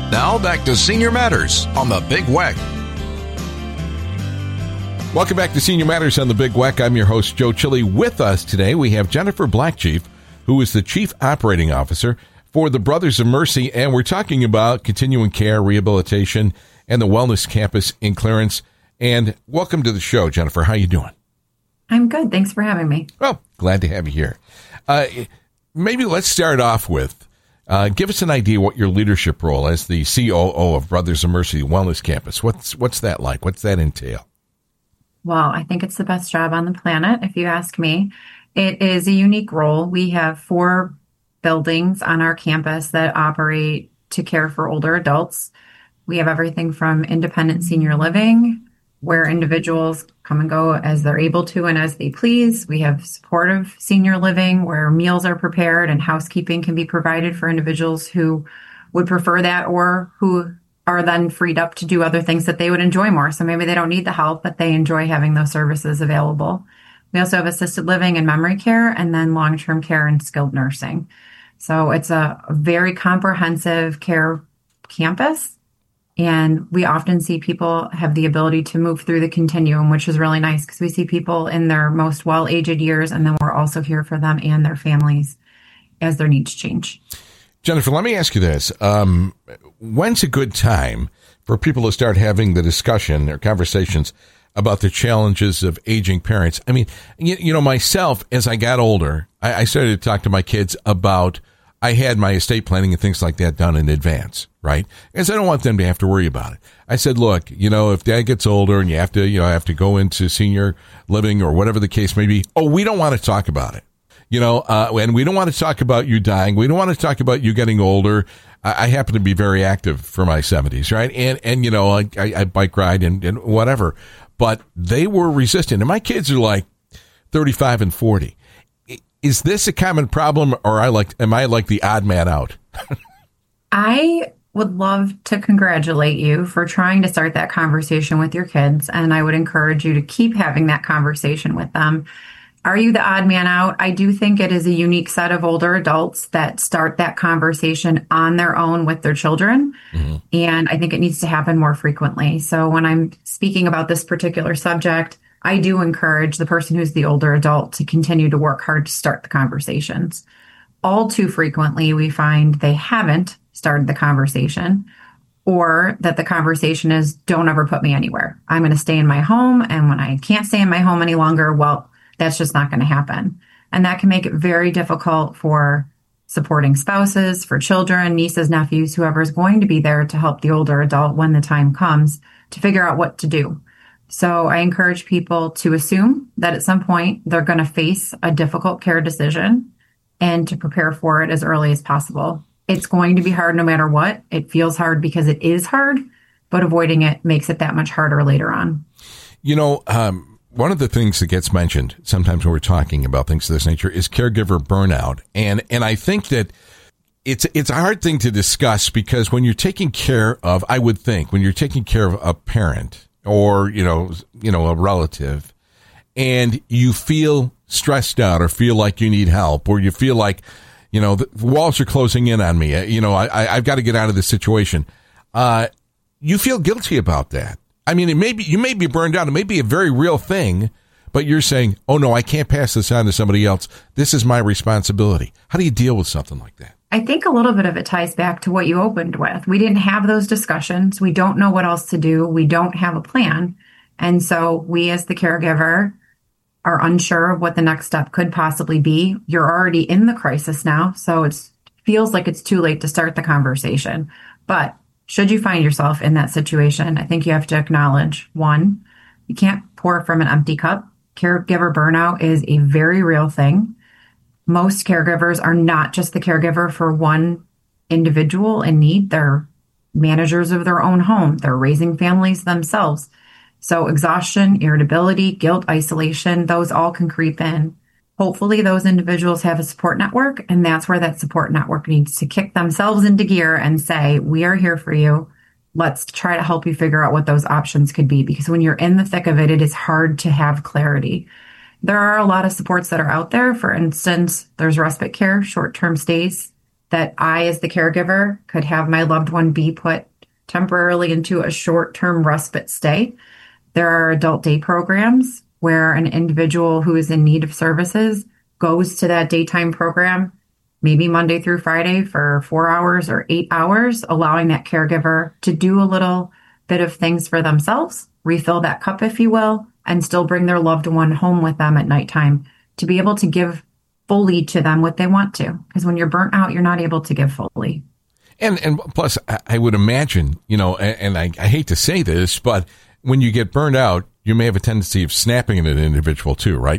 Now back to Senior Matters on the Big Weck. Welcome back to Senior Matters on the Big Weck. I'm your host, Joe Chili. With us today, we have Jennifer Blackchief, who is the Chief Operating Officer for the Brothers of Mercy, and we're talking about continuing care, rehabilitation, and the Wellness Campus in Clarence. And welcome to the show, Jennifer. How you doing? I'm good. Thanks for having me. Well, glad to have you here. Maybe let's start off with, give us an idea what your leadership role as the COO of Brothers of Mercy Wellness Campus. What's that like? What's that entail? Well, I think it's the best job on the planet, if you ask me. It is a unique role. We have 4 buildings on our campus that operate to care for older adults. We have everything from independent senior living, where individuals come and go as they're able to and as they please. We have supportive senior living, where meals are prepared and housekeeping can be provided for individuals who would prefer that or who are then freed up to do other things that they would enjoy more. So maybe they don't need the help, but they enjoy having those services available. We also have assisted living and memory care, and then long-term care and skilled nursing. So it's a very comprehensive care campus. And we often see people have the ability to move through the continuum, which is really nice because we see people in their most well-aged years, and then we're also here for them and their families as their needs change. Jennifer, let me ask you this. When's a good time for people to start having the discussion or conversations about the challenges of aging parents? I mean, you know, myself, as I got older, I started to talk to my kids about, I had my estate planning and things like that done in advance, right? Because I don't want them to have to worry about it. I said, look, you know, if dad gets older and you have to go into senior living or whatever the case may be, we don't want to talk about it. You know, and we don't want to talk about you dying. We don't want to talk about you getting older. I happen to be very active for my 70s, right? And you know, I bike ride and whatever. But they were resistant. And my kids are like 35 and 40. Is this a common problem, or am I like the odd man out? I would love to congratulate you for trying to start that conversation with your kids. And I would encourage you to keep having that conversation with them. Are you the odd man out? I do think it is a unique set of older adults that start that conversation on their own with their children. Mm-hmm. And I think it needs to happen more frequently. So when I'm speaking about this particular subject, I do encourage the person who's the older adult to continue to work hard to start the conversations. All too frequently, we find they haven't started the conversation, or that the conversation is, don't ever put me anywhere. I'm going to stay in my home. And when I can't stay in my home any longer, well, that's just not going to happen. And that can make it very difficult for supporting spouses, for children, nieces, nephews, whoever is going to be there to help the older adult when the time comes to figure out what to do. So I encourage people to assume that at some point they're going to face a difficult care decision and to prepare for it as early as possible. It's going to be hard no matter what. It feels hard because it is hard, but avoiding it makes it that much harder later on. You know, one of the things that gets mentioned sometimes when we're talking about things of this nature is caregiver burnout. And I think that it's a hard thing to discuss because when you're taking care of, I would think, when you're taking care of a parent or, you know, a relative, and you feel stressed out or feel like you need help, or you feel like, you know, the walls are closing in on me, you know, I've got to get out of this situation. You feel guilty about that. I mean, you may be burned out. It may be a very real thing, but you're saying, oh, no, I can't pass this on to somebody else. This is my responsibility. How do you deal with something like that? I think a little bit of it ties back to what you opened with. We didn't have those discussions. We don't know what else to do. We don't have a plan. And so we as the caregiver are unsure of what the next step could possibly be. You're already in the crisis now, so it feels like it's too late to start the conversation. But should you find yourself in that situation, I think you have to acknowledge, one, you can't pour from an empty cup. Caregiver burnout is a very real thing. Most caregivers are not just the caregiver for one individual in need. They're managers of their own home. They're raising families themselves. So exhaustion, irritability, guilt, isolation, those all can creep in. Hopefully those individuals have a support network, and that's where that support network needs to kick themselves into gear and say, we are here for you. Let's try to help you figure out what those options could be. Because when you're in the thick of it, it is hard to have clarity. There are a lot of supports that are out there. For instance, there's respite care, short-term stays that I, as the caregiver, could have my loved one be put temporarily into a short-term respite stay. There are adult day programs where an individual who is in need of services goes to that daytime program, maybe Monday through Friday for 4 hours or 8 hours, allowing that caregiver to do a little bit of things for themselves, refill that cup, if you will, and still bring their loved one home with them at nighttime to be able to give fully to them what they want to. Because when you're burnt out, you're not able to give fully. And plus, I would imagine, and I hate to say this, but when you get burned out, you may have a tendency of snapping at an individual too, right?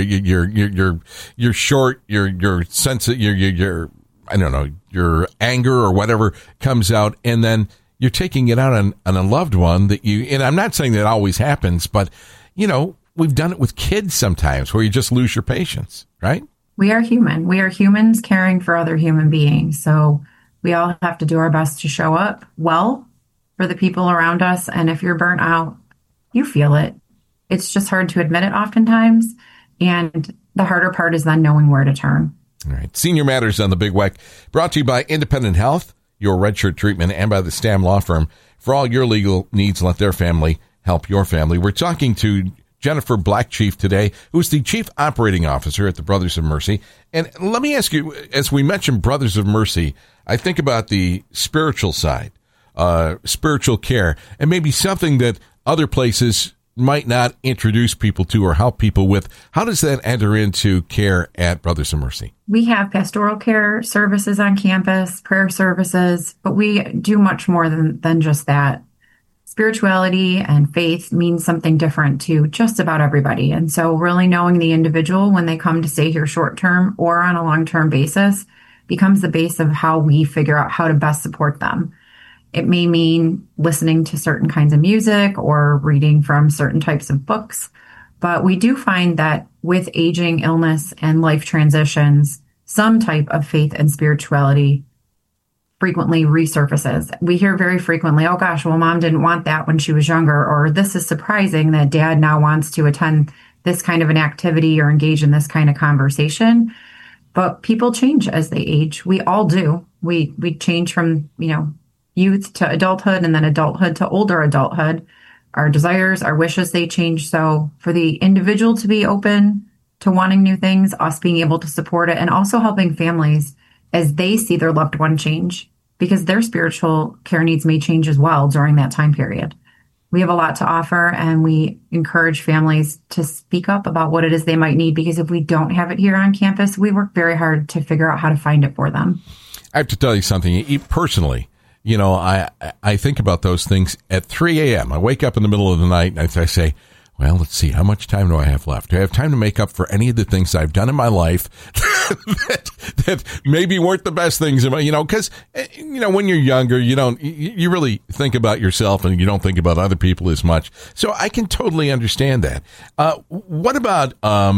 You're short, your sense of your I don't know, your anger or whatever comes out, and then you're taking it out on a loved one and I'm not saying that always happens, but we've done it with kids sometimes where you just lose your patience, right? We are human. We are humans caring for other human beings. So we all have to do our best to show up well for the people around us. And if you're burnt out, you feel it. It's just hard to admit it oftentimes. And the harder part is then knowing where to turn. All right. Senior Matters on the Big Weck, brought to you by Independent Health, your Red Shirt treatment, and by the Stam Law Firm. For all your legal needs, let their family help your family. We're talking to Jennifer Blackchief today, who's the Chief Operating Officer at the Brothers of Mercy. And let me ask you, as we mentioned Brothers of Mercy, I think about the spiritual side, spiritual care, and maybe something that other places might not introduce people to or help people with. How does that enter into care at Brothers of Mercy? We have pastoral care services on campus, prayer services, but we do much more than just that. Spirituality and faith means something different to just about everybody. And so really knowing the individual when they come to stay here short term or on a long-term basis becomes the base of how we figure out how to best support them. It may mean listening to certain kinds of music or reading from certain types of books. But we do find that with aging, illness, and life transitions, some type of faith and spirituality frequently resurfaces. We hear very frequently, oh gosh, well, mom didn't want that when she was younger, or this is surprising that dad now wants to attend this kind of an activity or engage in this kind of conversation. But people change as they age. We all do. We change from, youth to adulthood and then adulthood to older adulthood. Our desires, our wishes, they change. So for the individual to be open to wanting new things, us being able to support it, and also helping families as they see their loved one change, because their spiritual care needs may change as well during that time period. We have a lot to offer, and we encourage families to speak up about what it is they might need, because if we don't have it here on campus, we work very hard to figure out how to find it for them. I have to tell you something personally. I think about those things at 3 a.m. I wake up in the middle of the night and I say, well, let's see, how much time do I have left? Do I have time to make up for any of the things I've done in my life that maybe weren't the best things, because, when you're younger, you really think about yourself and you don't think about other people as much. So I can totally understand that. What about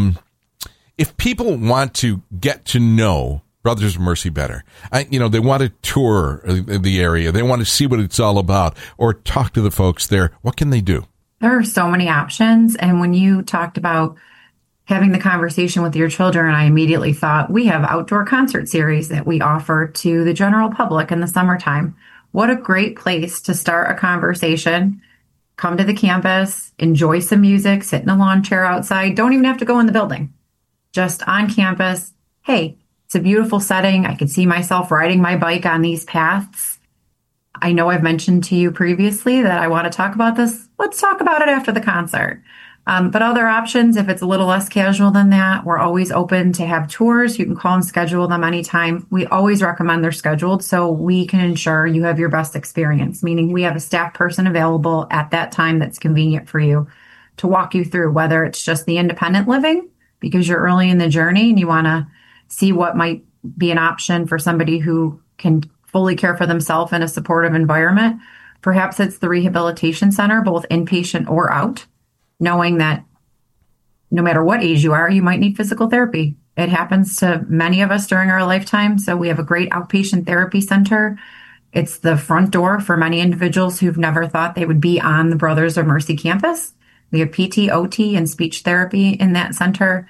if people want to get to know Brothers of Mercy better? They want to tour the area. They want to see what it's all about or talk to the folks there. What can they do? There are so many options. And when you talked about having the conversation with your children, I immediately thought we have outdoor concert series that we offer to the general public in the summertime. What a great place to start a conversation. Come to the campus, enjoy some music, sit in a lawn chair outside. Don't even have to go in the building. Just on campus. Hey, it's a beautiful setting. I could see myself riding my bike on these paths. I know I've mentioned to you previously that I want to talk about this. Let's talk about it after the concert. But other options, if it's a little less casual than that, we're always open to have tours. You can call and schedule them anytime. We always recommend they're scheduled so we can ensure you have your best experience, meaning we have a staff person available at that time that's convenient for you to walk you through, whether it's just the independent living because you're early in the journey and you want to see what might be an option for somebody who can fully care for themselves in a supportive environment. Perhaps it's the rehabilitation center, both inpatient or out, knowing that no matter what age you are, you might need physical therapy. It happens to many of us during our lifetime. So we have a great outpatient therapy center. It's the front door for many individuals who've never thought they would be on the Brothers of Mercy campus. We have PT, OT, and speech therapy in that center.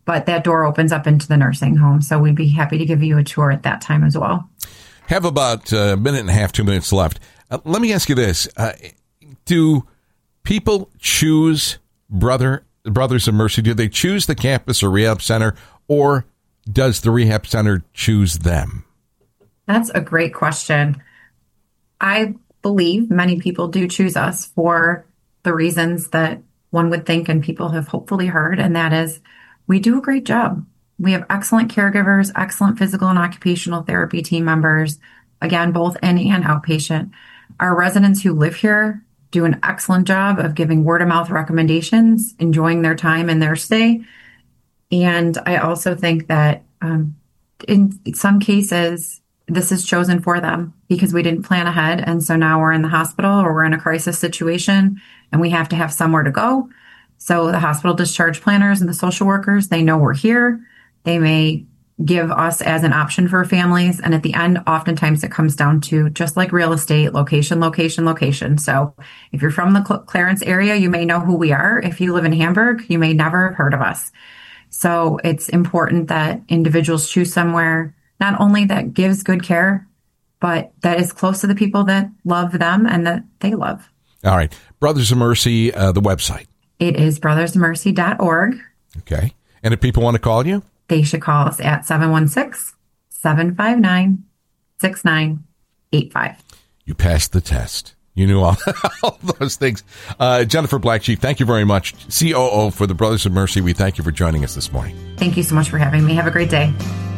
but that door opens up into the nursing home. So we'd be happy to give you a tour at that time as well. Have about a minute and a half, 2 minutes left. Let me ask you this. Do people choose Brothers of Mercy? Do they choose the campus or rehab center, or does the rehab center choose them? That's a great question. I believe many people do choose us for the reasons that one would think and people have hopefully heard, and that is we do a great job. We have excellent caregivers, excellent physical and occupational therapy team members, again, both in and outpatient. Our residents who live here do an excellent job of giving word of mouth recommendations, enjoying their time and their stay. And I also think that in some cases, this is chosen for them because we didn't plan ahead. And so now we're in the hospital or we're in a crisis situation and we have to have somewhere to go. So the hospital discharge planners and the social workers, they know we're here. They may give us as an option for families. And at the end, oftentimes it comes down to just like real estate, location, location, location. So if you're from the Clarence area, you may know who we are. If you live in Hamburg, you may never have heard of us. So it's important that individuals choose somewhere not only that gives good care, but that is close to the people that love them and that they love. All right. Brothers of Mercy, the website. It is brothersofmercy.org. Okay. And if people want to call you? They should call us at 716-759-6985. You passed the test. You knew all those things. Jennifer Blacksheep, thank you very much. COO for the Brothers of Mercy, we thank you for joining us this morning. Thank you so much for having me. Have a great day.